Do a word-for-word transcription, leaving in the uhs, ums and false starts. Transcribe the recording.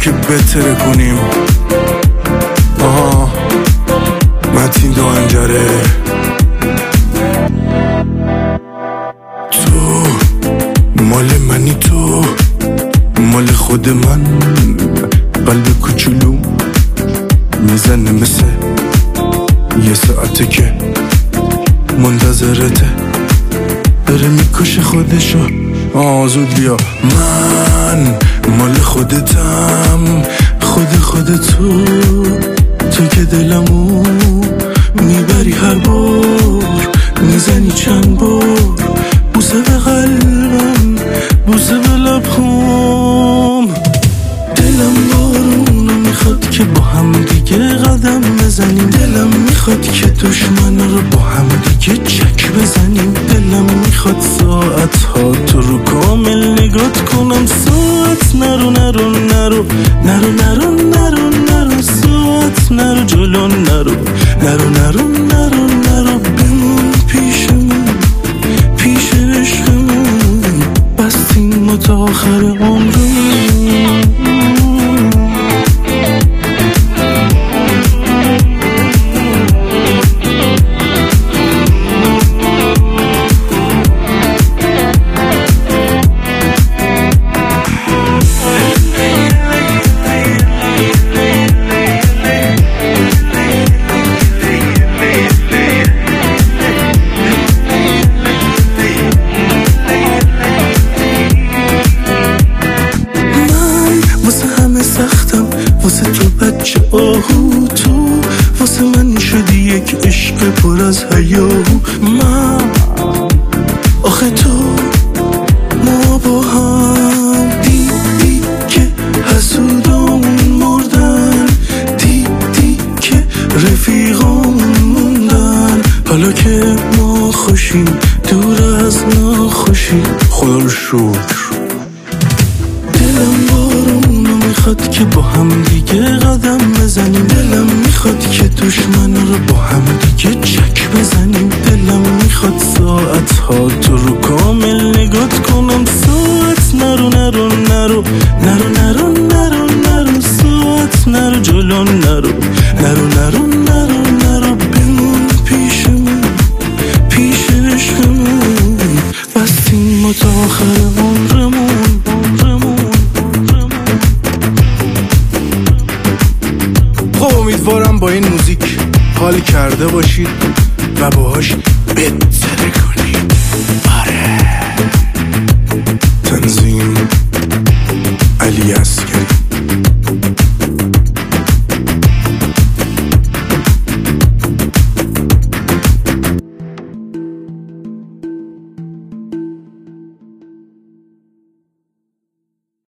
که بتره کنیم. آها متین دانجره تو مال منی، تو مال خود من. قلب کوچولو میزنه مثل یه ساعته که منتظرته بره میکشه خودشو. آه زود بیا. من مال خودتم، خود خودتو، تو که دلمو میبری هر بار، میزنی چند بار بوسه به قلبم، بوسه به لبخوم. دلم بارونو میخواد که با هم دیگه قدم بزنیم، دلم میخواد که دشمن رو با هم دیگه چک بزنیم، دلم میخواد ساعت ها تو رو کامل نگات کنم. ساعت نرو نرو نرو نرو نرو نرو نرو ساعت نرو جلو نرو نرو نرو نرو نرو بمون پیشمون، پیش عشقمون، بستیم ما تا آخر عمرمون. واسه تو بچه آهو، تو واسه من شدی یک عشق پر از حیاهو. من آخه تو ما با هم دیدی که حسودامون مردن، دیدی که رفیقامون موندن، حالا که ما خوشیم دور از ناخوشی. خدا رو شکر. دلم بارونو میخواد که با هم دیگه قدم بزنیم، دلم میخواد که دشمن رو با هم دیگه چک بزنیم، دلم میخواد ساعت ها تو رو کامل نگات کنم. ساعت نرو نرو نرو نرو نرو نرو نرو ساعت نرو جلو نرو نرو نرو نرو نرو بمون پیشمون، پیش عشقمون، بستیم ما تا آخر عمرمون. امیدوارم با این موزیک حال کرده باشید و باهاش بت